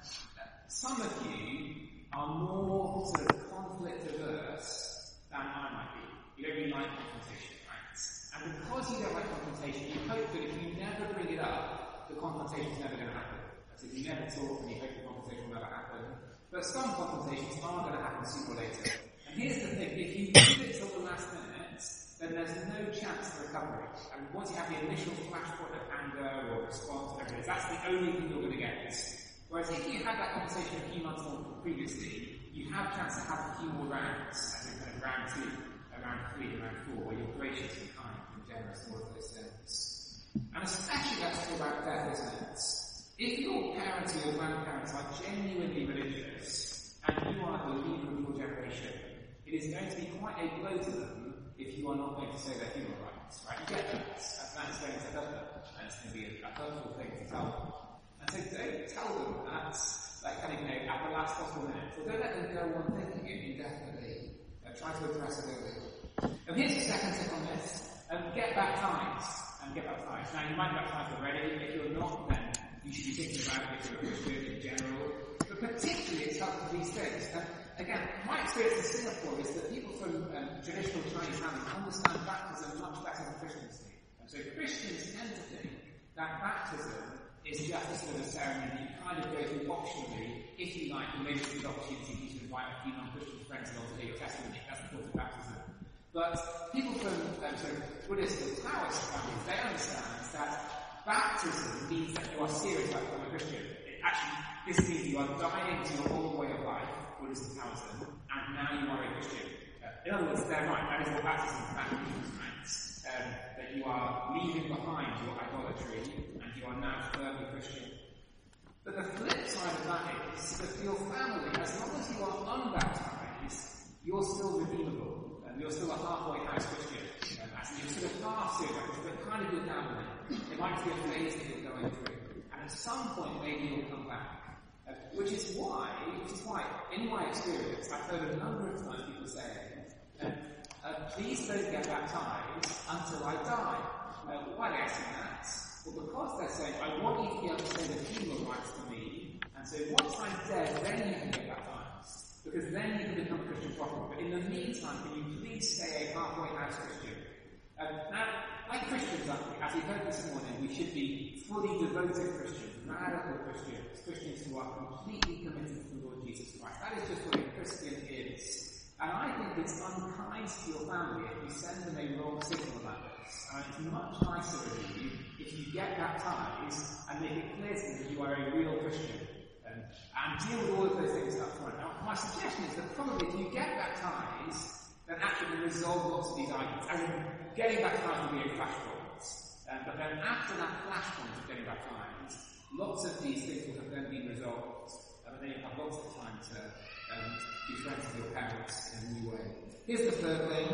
some of you are more sort of conflict averse than I might be. You don't really like confrontation, right? And because you don't like confrontation, you hope that if you never bring it up, the confrontation is never going to happen. So if you never talk, and you hope the confrontation will never happen. But some confrontations are going to happen sooner or later. And here's the thing, if you leave it till the last minute, then there's no chance for recovery. And once you have the initial flashpoint of anger or response, whatever it is, that's the only thing you're going to get. Whereas if you had that conversation a few months previously, you have a chance to have a few more rounds, as in kind of round two, round three, round four, where you're gracious and kind and generous, all of those things. And especially that's true about death, isn't it? If your parents or your grandparents are genuinely religious, and you are the leader of your generation, it is going to be quite a blow to them if you are not going to say their funeral rites, right? You get that, and that's going to hurt them, and it's going to be a, a hurtful thing to tell them. And so don't tell them that, like kind of, you know, at the last possible minute. So don't let them go on thinking it indefinitely. Uh, try to address it early. And here's the second tip on this. Um, get baptized. And get baptized. Now, you might be baptized already. If you're not, then you should be thinking about it if you're a Christian in general. But particularly, it's helpful for these things. And again, my experience in Singapore is that people from um, traditional Chinese families understand baptism much better than Christians do. And so Christians tend to think that baptism is just a sort of a ceremony that you kind of go through optionally, if you like, and maybe it's an opportunity for you to invite a few non-Christian friends along to hear your testimony. That's the thought of baptism. But people from um, sort of Buddhist or Taoist families, they understand that baptism means that you are serious about becoming a Christian. It actually, this means you are dying to your old way of life, Buddhist and Taoism, and now you are a Christian. Uh, in other words, they're right. That is what baptism means, right? Um, that you are leaving behind your idolatry, and you are now firmly Christian. But the flip side of that is that for your family, as long as you are unbaptized, you're still redeemable, and you're still a halfway house Christian. Um, as you're sort of half serious, but kind of your family. It might be a phase that you're going through, and at some point maybe you'll come back. Uh, which is why, which is why, in my experience, I've heard a number of times people say, uh, uh, please don't get baptized until I die. Uh, why are they asking that? Well, because they're saying, I want you to be able to say the funeral rites for me, and so once I'm dead, then you can get baptized. Because then you can become a Christian properly. But in the meantime, can you please stay a halfway house Christian? Um, now, like Christians, as we heard this morning, we should be fully devoted Christians, radical Christians, Christians who are completely committed to the Lord Jesus Christ. That is just what a Christian is. And I think it's unkind to your family if you send them a wrong signal about this. And it's much nicer of you if you get baptized and make it clear to them that you are a real Christian. Um, and deal with all of those things up front. Now, my suggestion is that probably if you get baptized, then actually resolve lots of these arguments. I mean, getting baptized will be a flashpoint. Um, but then after that flashpoint of getting baptized, lots of these things will have then been resolved. Um, and then you'll have lots of time to um, be friends with your parents in a new way. Here's the third thing.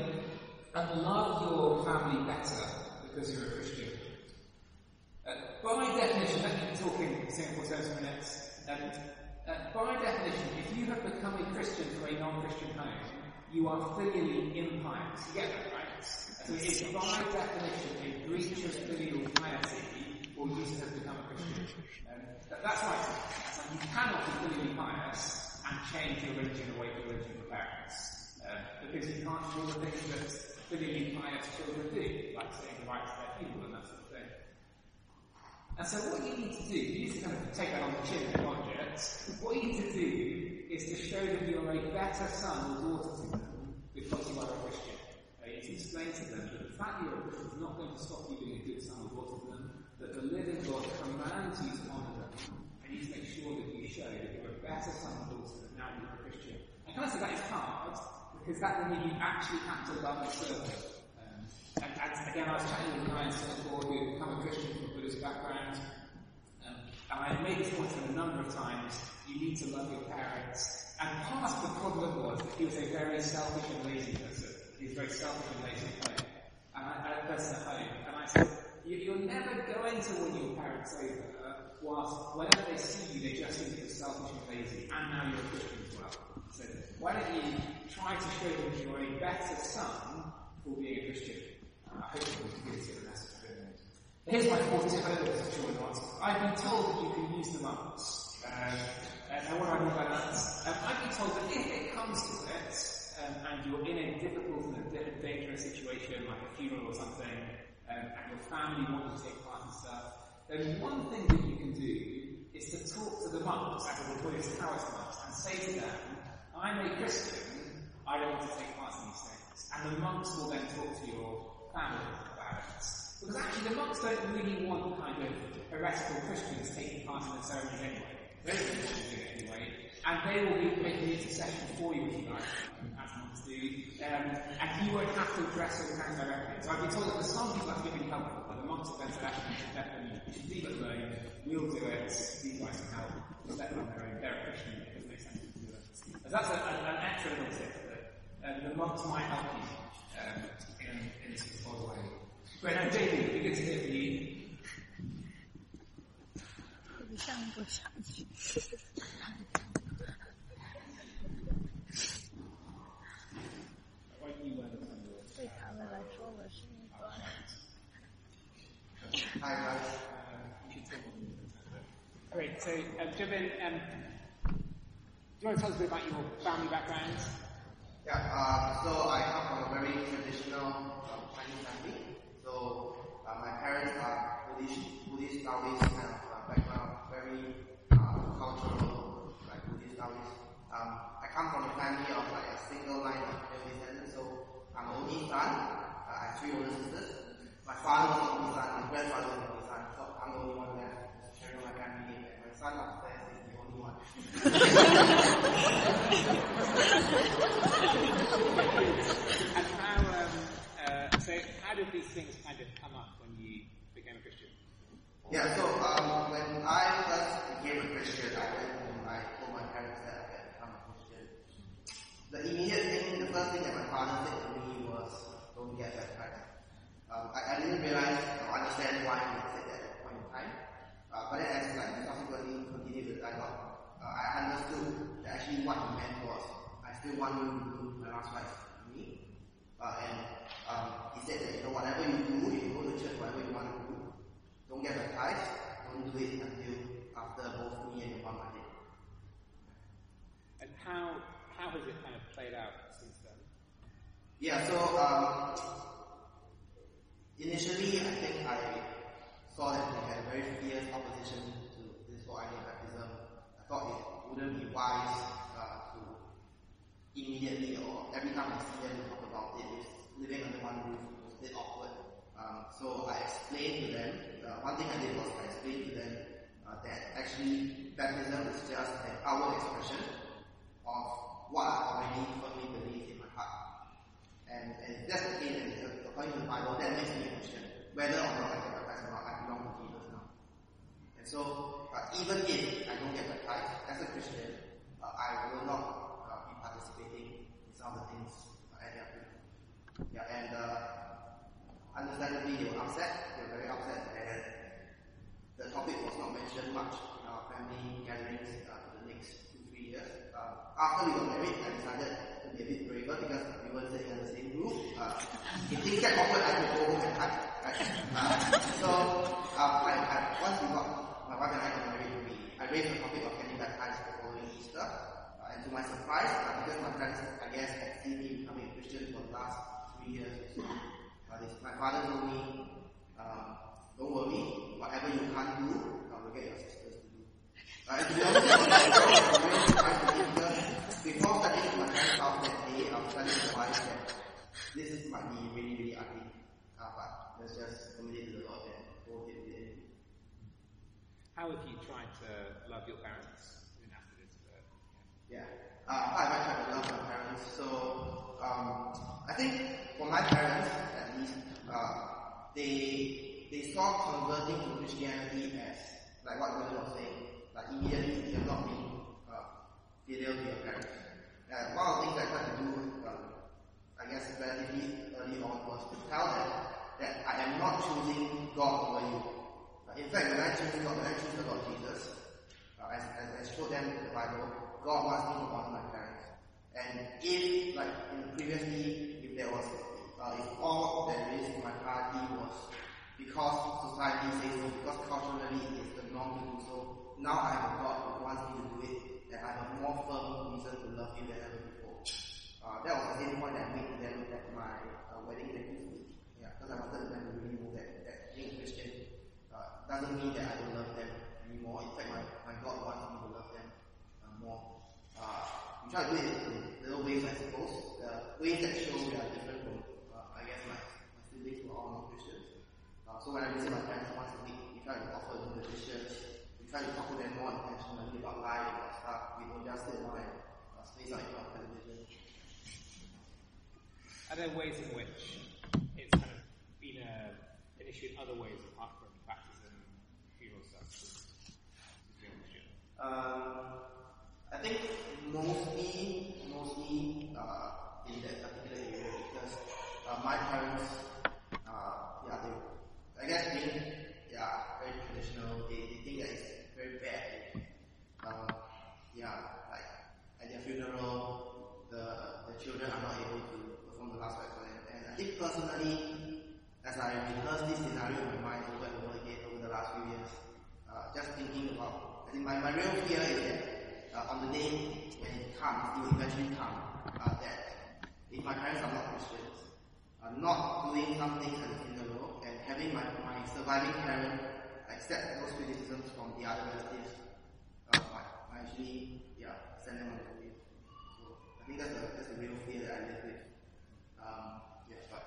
Um, love your family better because you're a Christian. Uh, by definition, let me talk in Singapore terms for a minute. Um, uh, by definition, if you have become a Christian from a non-Christian home, you are filially impious. You get that, right? So it's by definition a breach of filial piety for you to have become a Christian. Um, that, that's right. So you cannot be filially pious and change your religion away from religion of your parents. Uh, because you can't do the things that filially pious children do, like saying the right to their funeral and that sort of thing. And so what you need to do, you need to kind of take that on the chin and not yet. What you need to do is to show that you are a better son or daughter to them because you are a Christian. Uh, you need to explain to them that the fact that you're a Christian is not going to stop you being a good son or daughter to them, that the living God commands you to honour them, and you need to make sure that you show that you're a better son or daughter than now you're a Christian. And can I say that is hard, because that will mean you actually have to love and serve them. Um, and, and again, I was chatting with clients before who have become a Christian from a Buddhist background, um, and I've made this point a number of times. You you need to love your parents. And part of the problem was that he was a very selfish and lazy person. He was very selfish and lazy at home. And I, a person at home. And I said, you, you're never going to win your parents over, whilst whenever they see you, they just think you're selfish and lazy. And now you're a Christian as well. So why don't you try to show them you're a better son for being a Christian? Uh, I hope you can give it a message. Here's my fourth tip. I don't know if it's true or not. I've been told that you can use the monks. Um, and what do I mean by that? Um, I've been told that if it comes to it, um, and you're in a difficult and a dangerous situation, like a funeral or something, um, and your family wants to take part in stuff, then one thing that you can do is to talk to the monks, as the Buddhist Taoist monks, and say to them, I'm a Christian, I don't want to take part in these things. And the monks will then talk to your family about it. Because actually the monks don't really want kind of heretical Christians taking part in the ceremonies anyway. They're not going to do it anyway. And they will be making intercession for you if you like, as monks do. Um, and he won't have to address your parents directly. So I've been told that for some people that's really helpful, but the monks have then said, actually, you should leave it alone, we'll do it, these guys can help, just let them on their own, they're a Christian, it doesn't make sense to do it. So that's a, a, an extra little tip that um, the monks might help you um, in, in this sort of way. But now, J D, it'd be good to hear from you. 不上不上去。对他们来说，我是一个。 Hi guys. Great. So, um, Jibin, um, do you want to tell us a bit about your family background? Yeah. Uh, so I come from a very traditional um, Chinese family. So uh, my parents are Buddhist, Buddhist Taoist kind of uh, background, very uh, cultural, like Buddhist Taoist. Um, I come from a family of like a single line of male descendants, so I'm the only son. Uh, I have three older sisters. My father was the only son, my grandfather was the only son, so I'm the only one there sharing my family, and my son upstairs is the only one. And how, um, uh, so how did these things kind of come up when you became a Christian? Yeah, so um, when I first became a Christian, I went home, I told my parents that I had become a Christian. The immediate thing, the first thing that my father said to me was, don't get baptized. Um, I, I didn't realize or understand why he said that at that point in time. Uh, but then as like, subsequently continued the dialogue, uh, I understood that actually what he meant was, I still want you to do my last rites for me. Uh, and um, he said that, you know, whatever you do, if you go to church, whatever you want to do, don't get baptized, don't do it until after both me and your mom are dead. And how how has it kind of played out since then? Yeah, so um, initially I think I saw that we had a very fierce opposition to this whole idea of baptism. I thought it wouldn't be wise uh, to immediately or every time I see them talk about it, it's living under one roof, it was a bit awkward. Um, so I explained to them, uh, one thing I did was I explained to them uh, that actually baptism is just an outward expression of what I already firmly believe in my heart. And, and if that's the case, and according to the Bible, that makes me a Christian. Whether or not I get baptized or not, I belong to Jesus now. And so, uh, even if I don't get baptized as a Christian, uh, I will not uh, be participating in some of the things uh, at their doing. Yeah, and uh, understandably, they were upset. They were very upset, and the topic was not mentioned much in our family gatherings uh, for the next two, three years. Uh, after we got married, I decided to be a bit braver because we weren't sitting on the same roof. Uh, if things get awkward, I could go home and hide. Right? Uh, so, uh, I, I, once we got, my wife and I got married, we, I raised the topic of getting baptized the following Easter. Uh, and to my surprise, uh, because my friends, I guess, had seen me becoming a Christian for the last three years or so, uh, this, my father told me, um, don't worry, whatever you can't do, uh, we'll get your sisters to do. Uh, and to be honest, I was very surprised with it because before studying in my parents' house that day, I was studying the wife that this is, might be really, really ugly. Uh, but let's just commit it to the Lord and hold it with it. How have you tried to love your parents in after this? Uh, yeah. Uh, how have I tried to love my parents? So, um, I think for my parents, at least, uh, they they saw converting to Christianity as, like what William was saying, like immediately they have not been filial to your parents. And one of the things I tried to do, um, I guess relatively early on, was to tell them that I am not choosing God over you. Uh, in fact, when I choose God, when I choose the Lord Jesus, uh, as, as I showed them in the Bible, God wants me to honor my parents. And if, like in the previously, if there was, uh, if all there is in my party was because society says so, because culturally it is the norm to do so, now I have a God who wants me to do it, and I have a more firm reason to love you than ever before. Uh, that was the same point I made to them at my uh, wedding thank you speech. Yeah, because I wanted them to really know that, that being a Christian uh, doesn't mean that I don't love them anymore. In fact, my, my God wants me to love them uh, more. Uh, we try to do it in little ways, I suppose. The ways that show we are different from, uh, I guess, my, my siblings who are all non-Christians. Uh, so when I visit my parents once a week, we try to offer them the dishes. We try to talk to them more intentionally about life, about stuff. We don't just sit down and uh, space out in front of television. Are there ways in which it's kind of been a, an issue in other ways apart from baptism, funeral stuff? Um, I think mostly, mostly uh, in that particular area because uh, my parents, uh, yeah, they, I guess being, yeah, very traditional, they, they think that it's very bad. Um, yeah, like at their funeral, the the children are not able to perform the last rites for them. And I think personally, as I rehearsed this scenario in my mind over and over again over the last few years, uh, just thinking about, I think my, my real fear is that uh, on the day when it comes, it will eventually come, uh, that if my parents are not Christians, uh, not doing some things at the funeral and having my, my surviving parent accept those criticisms from the other relatives, uh, might, might actually, yeah, send them on their way. So I think that's the, that's the real fear that I live with. Um, yeah, but.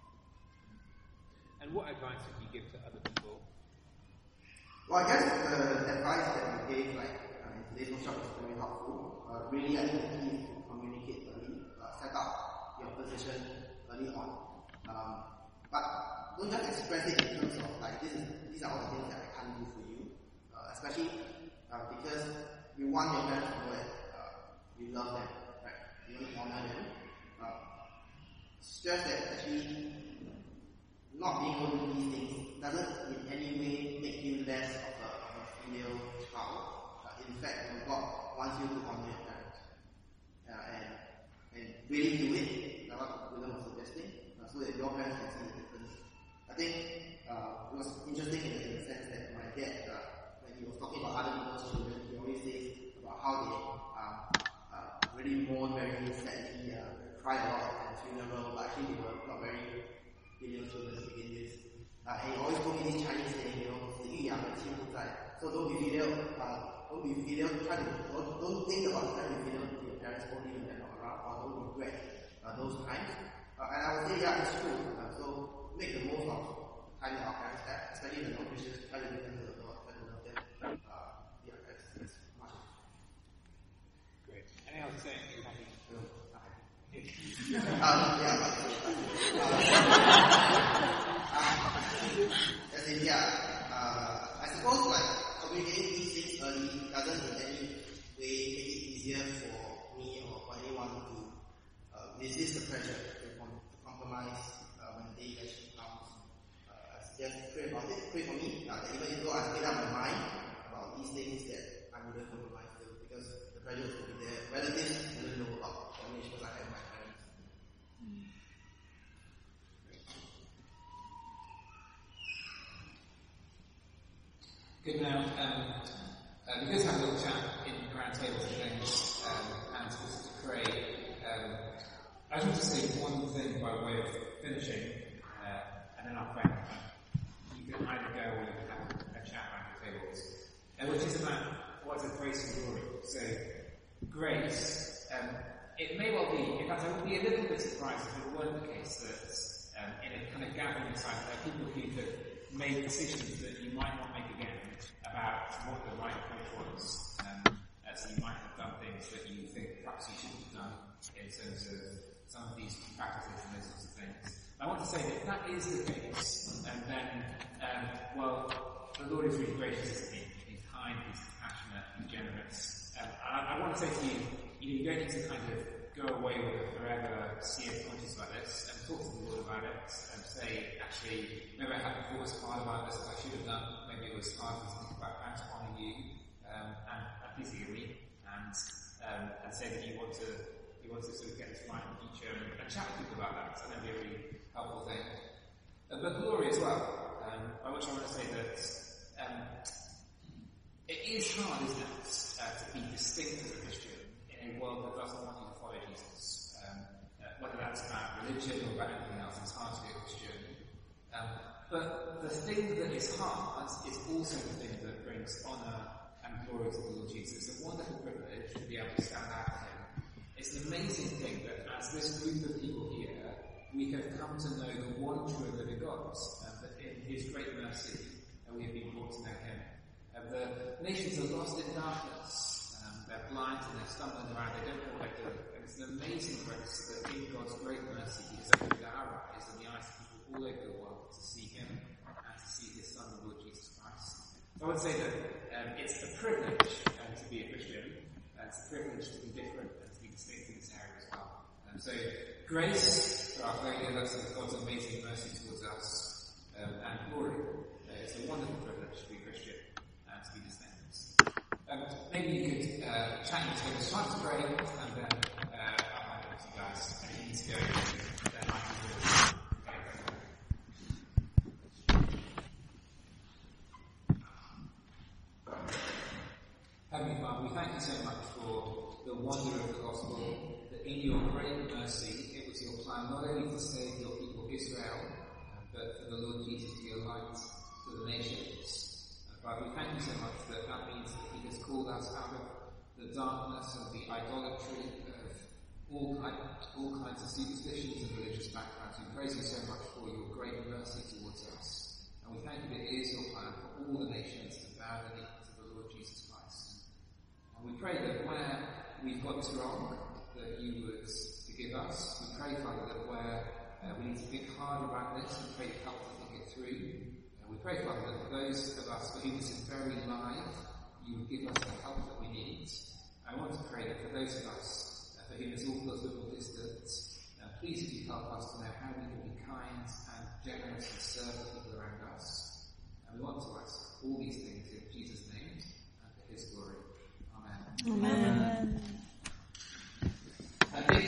And what advice would you give to other people? Well, I guess the advice that we gave, like, uh, in today's workshop is very helpful. Uh, really, I think the key is to communicate early, uh, set up your position early on. Um, but don't just express it in terms of, like, this is, these are all the things that I can't do for you. Uh, especially uh, because you want your parents to know that uh, you love them, right? You want to honor them. Uh, stress that actually not being able to do these things doesn't in any way make you less of a, of a filial child. Uh, in fact, you know, God wants you to honor your parents. Uh, and, and really do it, like what William was suggesting, uh, so that your parents can see the difference. I think uh, it was interesting in the, in the sense that my dad, uh, when he was talking about other people's children, he always says about how they um, uh, really mourn very sadly, uh, cry a lot at the funeral, but actually they were not very filial children to begin with. Uh, and he always told me this Chinese saying, you know, 子欲养而亲不在. So don't be filial, uh, don't be filial, try to, don't, don't think about trying to be filial to your parents only when they're not around, or don't regret uh, those times. Uh, and I would say, yeah, it's true. Uh, so make the most of time that our parents have, especially the non-Christians, try to give them to the Lord, try to love them. Uh, yeah, that's, that's much. Great. Anything else to say? You're happy? No, not happy. um, yeah, but, uh, as in, yeah, uh, I suppose like communicating these things early doesn't in any way make it easier for me or for anyone to uh, resist the pressure to, com- to compromise uh, when the day actually comes. Uh, just pray about it, pray for me, uh, that even though I've made up my mind about these things that I wouldn't compromise to, because the pressure is to be there. Relatives wouldn't know about the arrangements I have with my parents. Good. Now, um, uh, we're going to have a little chat in the round table today, um, and also to pray. Um, I just want to say one thing by way of finishing, uh, and then I'll pray. You can either go or you can have a chat around the tables, uh, which is about what is grace and glory. So, grace, um, it may well be, in fact, I would be a little bit surprised if it weren't the case that um, in a kind of gathering inside there are people who have made decisions that you might not make again about what the right approach was. Um, uh, so you might have done things that you think perhaps you shouldn't have done in terms of some of these practices and those sorts of things. I want to say that if that is the case, and then, um, well, the Lord is really gracious, isn't he? He's kind, he's compassionate, he's generous. Um, and I, I'm I want to say to you, you don't need to kind of go away with a forever serious conscience about this and talk to the Lord about it and say, actually, maybe I haven't thought as hard about this as I should have done. Maybe it was hard to think about how to honour you, um, and, and please forgive me, and um, and say that you want to you want to sort of get this right in the future and, and chat with people about that. So that'd be a really helpful thing. Uh, but glory as well, um, by which I want to say that um, it is hard, isn't it, uh, to be distinct as a Christian in a world that doesn't want you to follow Jesus. Um, uh, whether that's about religion or about anything else, it's hard to be a Christian. Um, but the thing that is hard is also the thing that brings honour and glory to the Lord Jesus. It's a wonderful privilege to be able to stand out to him. It's an amazing thing that as this group of people here, we have come to know the one true and living God, and that in his great mercy uh, we have been brought to know him. Uh, the nations are lost in darkness, um, they're blind and they're stumbling around, they don't know what they're doing. And it's an amazing grace that in God's great mercy he has opened our eyes and the eyes of people all over the world to see him and to see his Son, the Lord Jesus Christ. So I would say that um, it's a privilege um, to be a Christian, and it's a privilege to be different and to be distinct in this area as well. Um, so grace for our failure, that's God's amazing mercy towards us, um, and glory. Uh, it's a wonderful privilege to be a Christian and to be distinct. Um, maybe you could uh, chat your together, start to pray, and then uh, I'll hand over to you guys. And if you need to go, then I can do it. Heavenly Father, we thank you so much for the wonder of the gospel, that in your great mercy, it was your plan not only to save your people Israel, but for the Lord Jesus to be a light to the nations. And Father, we thank you so much that that means that he has called us out of the darkness and the idolatry of all, kind, all kinds of superstitions and religious backgrounds. We praise you so much for your great mercy towards us. And we thank you that it is your plan for all the nations to bow the knee to the Lord Jesus Christ. And we pray that where we've got this wrong, that you would forgive us. We pray, Father, that where uh, we need to think hard about this, we pray help to think it through. And we pray, Father, that for those of us for whom this is very live, you would give us the help that we need. I want to pray that for those of us uh, for whom this all feels a little distant, uh, please would you help us to know how we can be kind and generous and serve the people around us. And we want to ask all these things